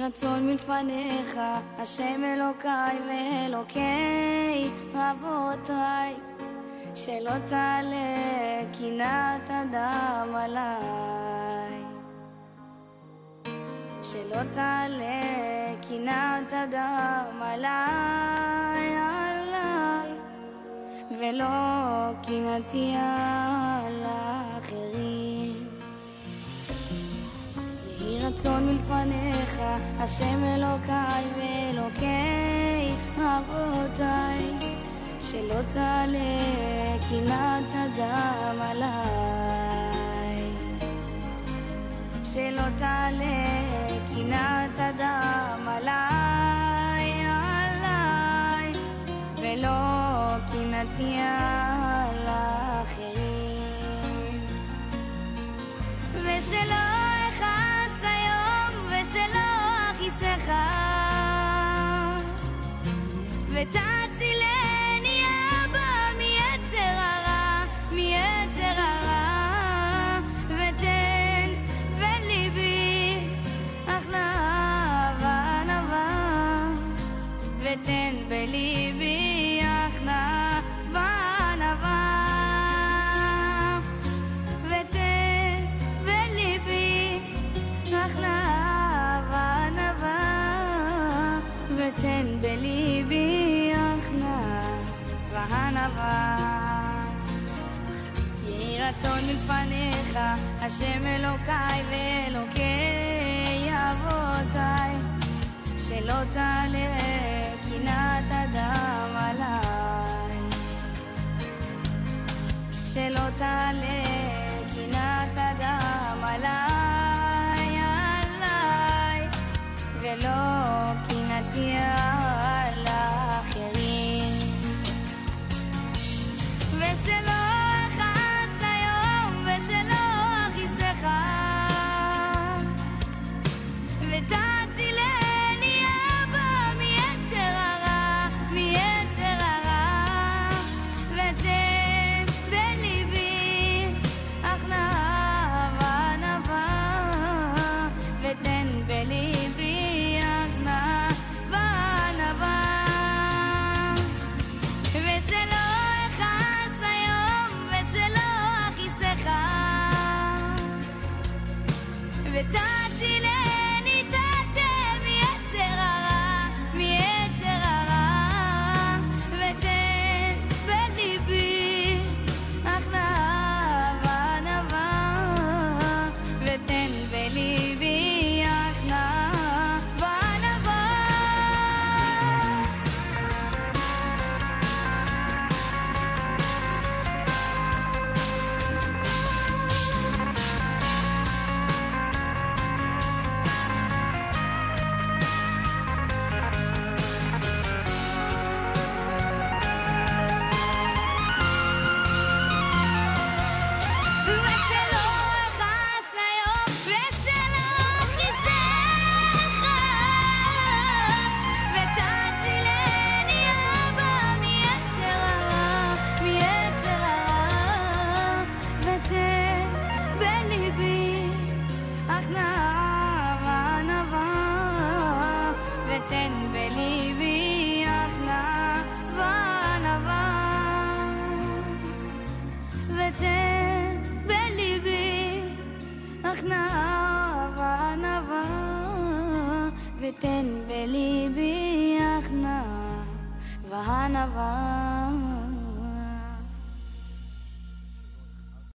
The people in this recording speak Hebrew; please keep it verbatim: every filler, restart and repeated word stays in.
רצון מלפניך, השם אלוקיי ואלוקי אבותיי, שלא תעלה קנאת אדם עליי, שלא תעלה קנאת אדם עליי, עליי, ולא קנאתי על האחרים. יהי רצון מלפניך, השם אלוקיי ואלוקי אבותיי, שלא תעלה קנאת אדם עליי, שלא תעלה קנאת אדם עליי, עליי, ולא קנאתי על האחרים. ושלא אכעס היום ושלא אכעיסך, ותצילני אבא מיצר הרע, מיצר הרע, ותן בליבי הכנעה וענווה, ותן בליבי הכנעה וענווה, ותן בליבי הכנעה וענווה, ותן בליבי הכנעה וענווה. יהי רצון מלפניך, השם אלוקיי ואלוקי אבותיי, שלא תעלה קנאת אדם עליי, שלא תעלה קנאת אדם עליי, עליי, ולא קנאתי על האחרים. ושלא אכעס היום ושלא אכעיסך, ותצילני אבא מיצר הרע, מיצר הרע, ותן בליבי הכנעה וענווה, ותן בליבי הכנעה וענווה. ושלא אכעס היום ושלא אכעיסך, ותצילני תתה מיצר הרע, מיצר הרע, ותן בליבי הכנעה וענווה, ותן בליבי הכנעה וענווה. ושלא אכעס היום ושלא אכעיסך, ותצילני אבא מיצר הרע, מיצר הרע, ותן בליבי הכנעה וענווה, ותן בליבי הכנעה וענווה, ותן בליבי הכנעה וענווה, ותן בליבי הכנעה וענווה.